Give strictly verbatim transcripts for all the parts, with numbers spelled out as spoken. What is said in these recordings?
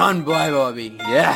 Brown boy Bobby.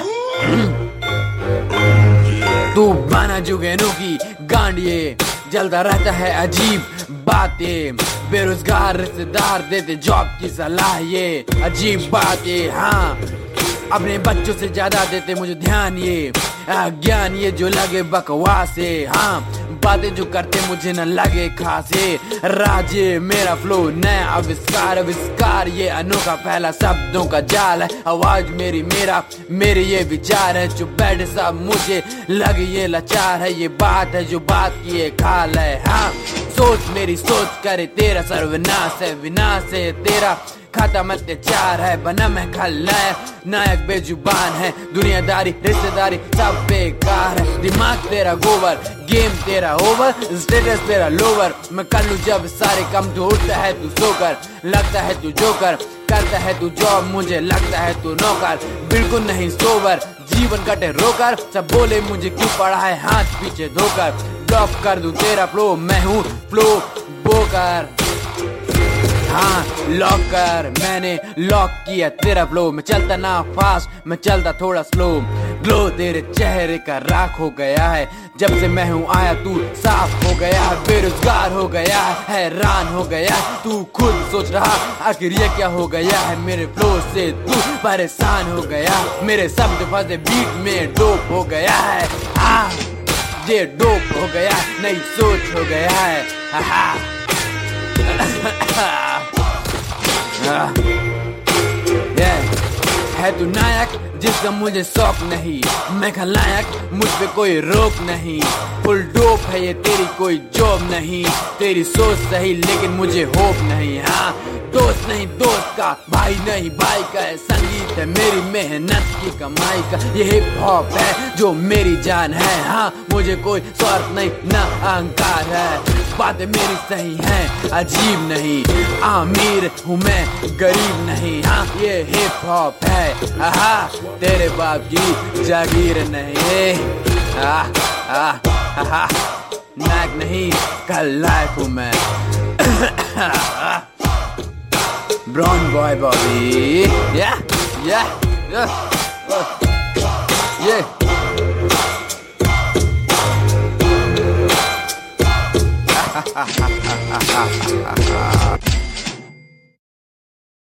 तू बना जुगनू की गांडिये, जलता रहता है अजीब बातें, बेरोजगार रिश्तेदार देते जॉब की सलाह, ये अजीब बातें। हाँ, अपने बच्चों से ज्यादा देते मुझे ध्यान, ये ज्ञान ये जो लगे बकवास है। हाँ, बातें जो करते मुझे न लगे खासे, राजे मेरा फ्लो नया आविष्कार, आविष्कार ये अनोखा पहला शब्दों का जाल है, आवाज मेरी मेरा मेरे ये विचार है, जो बैठ सब मुझे लगे ये लाचार है, ये बात है जो बात की एक हाल है। हाँ, सोच मेरी सोच करे तेरा सर्वनाश है, विनाश है तेरा खत्म अत्याचार है, बना मैं खलनायक नायक बेजुबान है, दुनियादारी रिश्तेदारी सब बेकार है, दिमाग तेरा गोबर गेम तेरा ओवर, स्टेटस तेरा लोवर, मैं कर लूं जब सारे कम तो उठता है तू सोकर, लगता है तू जोकर, करता है तू जॉब मुझे लगता है तू नौकर, बिल्कुल नहीं सोबर जीवन कटे रोकर, सब बोले मुझे क्यों पड़ा है हाथ पीछे धोकर, ब्लॉक कर दूं तेरा फ्लो मैं हूँ फ्लो बोकर। हाँ, लॉक कर मैंने लॉक किया तेरा फ्लो, मैं चलता ना फास्ट मैं चलता थोड़ा स्लो, ग्लो तेरे चेहरे का राख हो गया है, जब से मैं हूँ आया तू साफ हो गया है, बेरोजगार हो गया है, हैरान हो गया है, तू खुद सोच रहा आखिर ये क्या हो गया है, मेरे फ्लो से तू परेशान हो गया, मेरे शब्द फंसे बीट में डोप हो गया है। हाँ, ये डोप हो गया, नई सोच हो गया है। हाँ yeah. है तू नायक जिसका मुझे शौक नहीं, मैं खलनायक मुझ पे कोई रोक नहीं, फुल डोप है ये तेरी कोई जॉब नहीं, तेरी सोच सही लेकिन मुझे होप नहीं। हाँ, दोस्त नहीं दोस्त का, भाई नहीं भाई का है, संगीत है मेरी मेहनत की कमाई का, ये हिप हॉप है जो मेरी जान है। हाँ, मुझे कोई स्वार्थ नहीं ना अहंकार है, बातें मेरी सही हैं अजीब नहीं, अमीर हूँ मैं गरीब नहीं। हाँ, ये हिप हॉप है, हाँ तेरे बाप की जागीर नहीं। हाँ हाँ हाँ, नायक नहीं खलनायक हूँ मैं। Brown boy Bobby. या या ये